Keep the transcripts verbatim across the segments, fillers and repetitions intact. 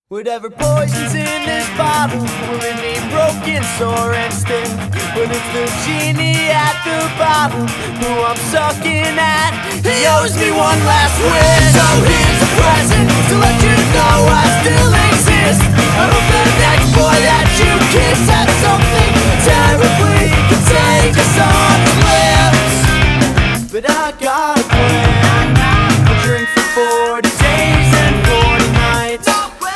Whatever poison's in this bottle will leave me broken, sore and stiff. But it's the genie at the bottom who I'm sucking at. He owes me one last wish. So here's a present to let you know I still exist. I hope the next boy that you kiss has something terribly contagious on his lips. But I got a plan. A drink for forty days and forty nights.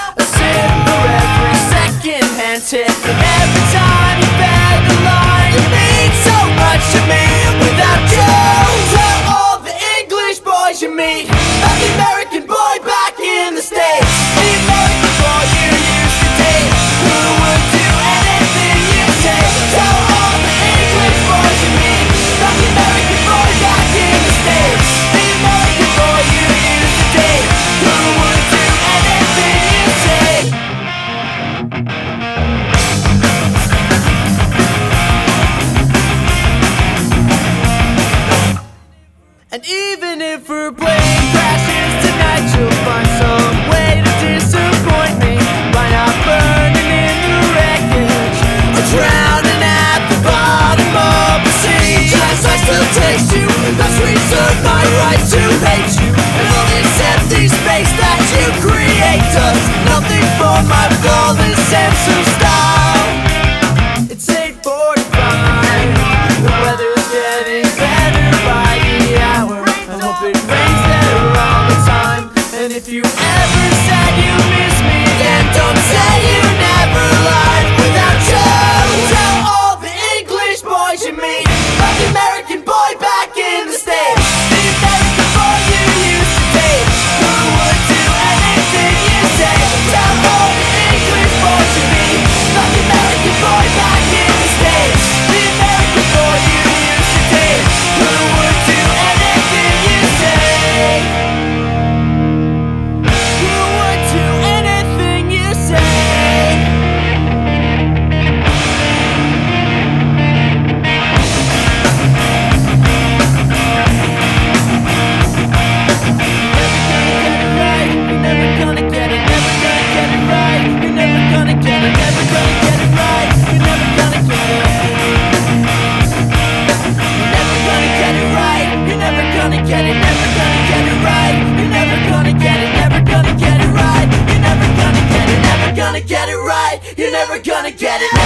Tip. And every time you beg the line, you mean so much to me. Without you, tell all the English boys you meet about the American boy back in the States. The American boy you used to date, who would do anything you say. Tell all the English boys you meet about the American boy back in the States. The American boy you used to date, who would do anything you say. And even if her plane crashes tonight, you'll find some way to disappoint me by not burning in the wreckage or drowning at the bottom of the sea. Yes, I still taste you, thus reserve my right to hate you. And all this empty space that you create does nothing for my flawless sense of style. It's eight forty-five, the weather's getting better by the hour. I hope it rains there all the time. And if you ever said you miss me, then don't say you never lied. Without you, tell all the English boys you meet about the American boy back in the States. The American boy you used to date, who would do anything you say. Tell all the English boys you meet about the American boy back in the States. The American boy you used to date, who would do anything you say. Who would do anything you say. Never gonna get it right, you're never gonna get it, never gonna get it right. You're never gonna get it, never gonna get it right. You're never gonna get it. You're never gonna get it right. You're never gonna get it, never gonna get it right. You're never gonna get it, never gonna get it right. You're never gonna get it, never gonna get it right. You're never gonna get it.